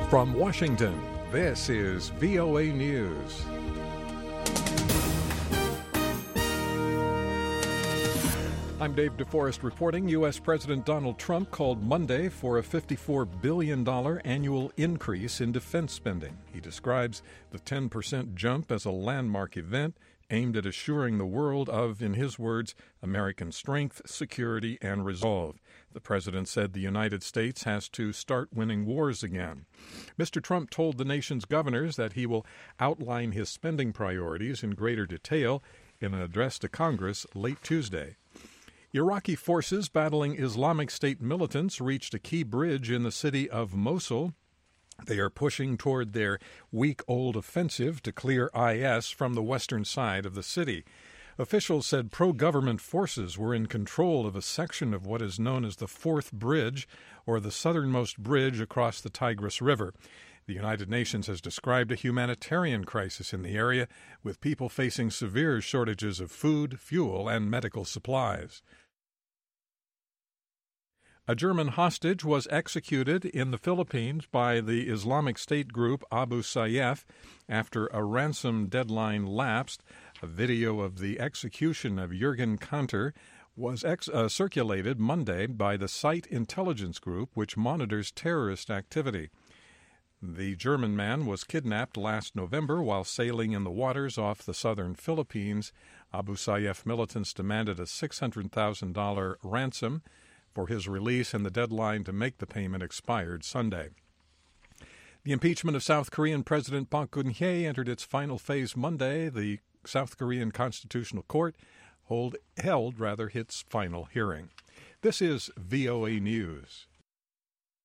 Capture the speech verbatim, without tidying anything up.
From Washington, this is V O A News. I'm Dave DeForest reporting. U S. President Donald Trump called Monday for a fifty-four billion dollars annual increase in defense spending. He describes the ten percent jump as a landmark event aimed at assuring the world of, in his words, American strength, security, and resolve. The president said the United States has to start winning wars again. Mister Trump told the nation's governors that he will outline his spending priorities in greater detail in an address to Congress late Tuesday. Iraqi forces battling Islamic State militants reached a key bridge in the city of Mosul. They are pushing toward their week-old offensive to clear I S from the western side of the city. Officials said pro-government forces were in control of a section of what is known as the Fourth Bridge, or the southernmost bridge across the Tigris River. The United Nations has described a humanitarian crisis in the area, with people facing severe shortages of food, fuel, and medical supplies. A German hostage was executed in the Philippines by the Islamic State group Abu Sayyaf after a ransom deadline lapsed. A video of the execution of Jürgen Kanter was ex- uh, circulated Monday by the Site Intelligence Group, which monitors terrorist activity. The German man was kidnapped last November while sailing in the waters off the southern Philippines. Abu Sayyaf militants demanded a six hundred thousand dollars ransom for his release, and the deadline to make the payment expired Sunday. The impeachment of South Korean President Park Geun-hye entered its final phase Monday. The South Korean Constitutional Court hold, held rather its final hearing. This is V O A News.